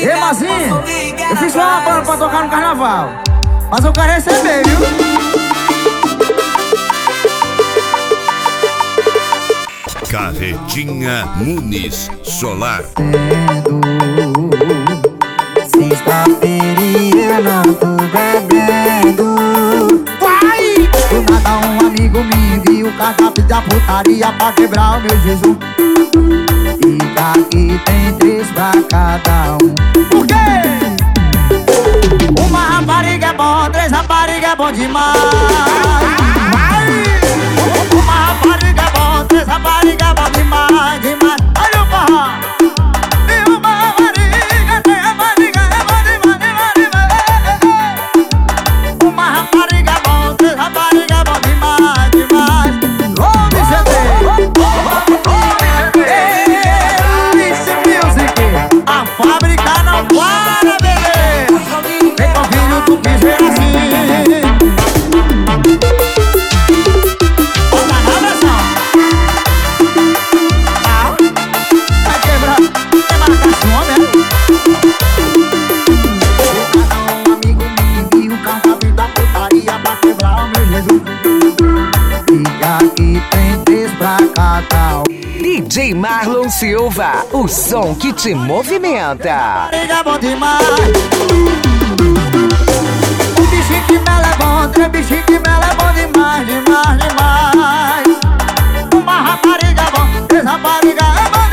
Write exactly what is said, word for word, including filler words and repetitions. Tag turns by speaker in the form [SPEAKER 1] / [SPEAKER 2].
[SPEAKER 1] Ei, Mazinho, eu fiz só uma banda pra tocar no carnaval, mas eu quero receber, viu?
[SPEAKER 2] Carretinha Muniz Solar.
[SPEAKER 1] Sexta-feira e eu não tô bebendo. Vai! Do nada um amigo me enviou o cardápio da putaria pra quebrar o meu jejum. E daqui tem três pra cada um. Por quê? Uma rapariga é bom, três rapariga é bom demais. Vai! Uma rapariga é bom, três rapariga é bom demais, demais. Olha o forró. E uma rapariga, três rapariga é bom demais, demais, demais. Uma rapariga é bom, três rapariga é bom demais, demais. Longe C D. A fábrica não para, bebê. Vem com o filho do piseiro assim. Bota na pressão. Ah, vai quebrar. Tem marcação, né? Um amigo me enviou o cardápio da putaria pra quebrar o meu Jesus. Fica aqui, tem três pra cada um.
[SPEAKER 3] D J Marlon Silva, o som que te movimenta.
[SPEAKER 1] É bom demais. Um bichinho que mela é bom, três bichinhos que mela é bom demais, demais, demais. Uma rapariga é bom, três rapariga é bom